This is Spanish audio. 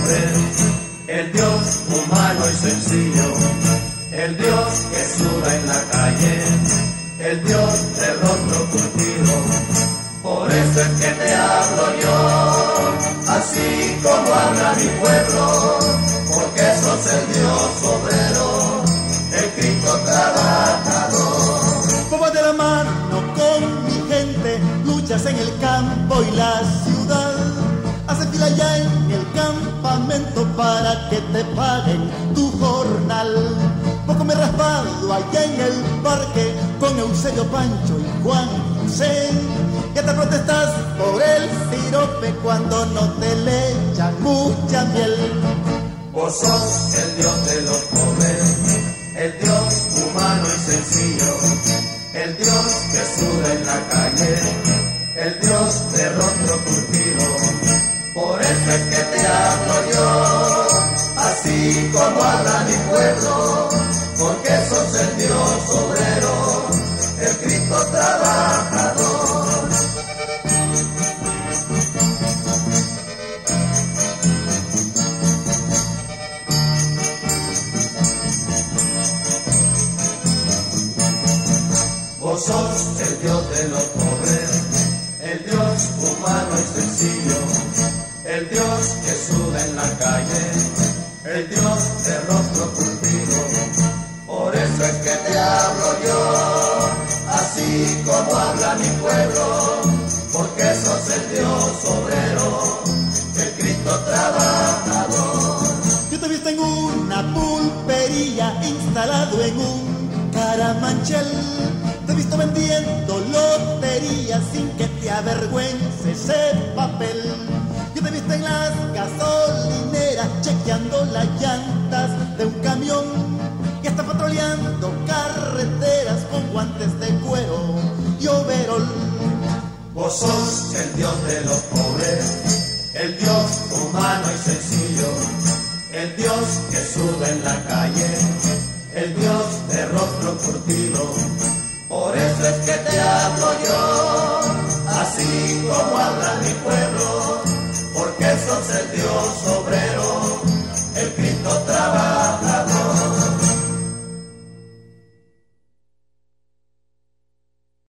pobres, el Dios humano y sencillo, el Dios que suda en la calle, el Dios de rostro curtido. Por eso es que te hablo yo, así como habla mi pueblo, porque sos el Dios obrero, el Cristo trabajador. Vos vas de la mano con mi gente, luchas en el campo y la ciudad, haces fila ya en el campamento para que te paguen tu jornal. Poco me he raspado allá en el parque con Eusebio, Pancho y Juan José, que te protestas por el sirope cuando no te le echan mucha miel. Vos sos el Dios de los pobres, el Dios humano y sencillo, el Dios que suda en la calle, el Dios de rostro curtido. Por eso es que te hablo yo, así como habla mi pueblo, porque sos el Dios obrero, el Cristo trabajador. Vos sos el Dios de los pobres, el Dios humano y sencillo, el Dios que suda en la calle, el Dios de rostro curtido. Por eso es que te hablo yo, así como habla mi pueblo, porque sos el Dios obrero, el Cristo trabajador. Yo te he visto en una pulpería, instalado en un caramanchel. Te he visto vendiendo loterías sin que te avergüence ese papel. Yo te he visto en las gasolineras chequeando las llantas de un camión, y hasta patroleando carreteras con guantes de cuero y overol. Vos sos el Dios de los pobres, el Dios humano y sencillo, el Dios que suda en la calle, el Dios de rostro curtido. Por eso es que te hablo yo,